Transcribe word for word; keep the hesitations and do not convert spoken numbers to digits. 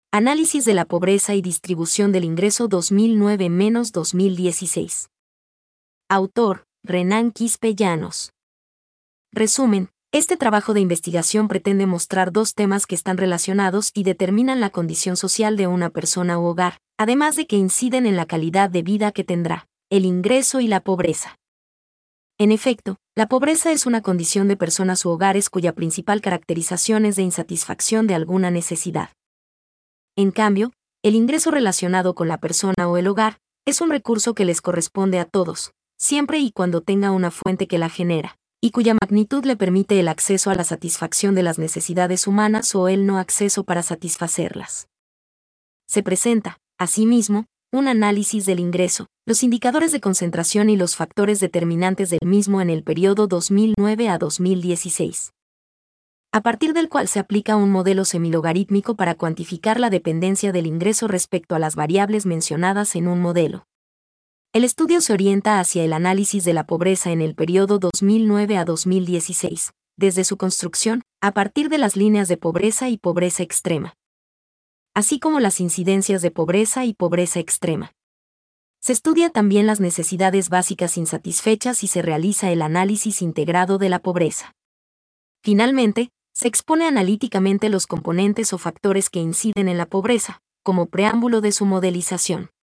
Análisis de la pobreza y distribución del ingreso dos mil nueve a dos mil dieciséis. Autor, Renan Quispe Llanos. Resumen, este trabajo de investigación pretende mostrar dos temas que están relacionados y determinan la condición social de una persona u hogar, además de que inciden en la calidad de vida que tendrá, el ingreso y la pobreza. En efecto, la pobreza es una condición de personas u hogares cuya principal caracterización es de insatisfacción de alguna necesidad. En cambio, el ingreso relacionado con la persona o el hogar es un recurso que les corresponde a todos, siempre y cuando tenga una fuente que la genera, y cuya magnitud le permite el acceso a la satisfacción de las necesidades humanas o el no acceso para satisfacerlas. Se presenta, asimismo, un análisis del ingreso, los indicadores de concentración y los factores determinantes del mismo en el periodo dos mil nueve a dos mil dieciséis. A partir del cual se aplica un modelo semilogarítmico para cuantificar la dependencia del ingreso respecto a las variables mencionadas en un modelo. El estudio se orienta hacia el análisis de la pobreza en el periodo dos mil nueve a dos mil dieciséis, desde su construcción, a partir de las líneas de pobreza y pobreza extrema, así como las incidencias de pobreza y pobreza extrema. Se estudia también las necesidades básicas insatisfechas y se realiza el análisis integrado de la pobreza. Finalmente, se expone analíticamente los componentes o factores que inciden en la pobreza, como preámbulo de su modelización.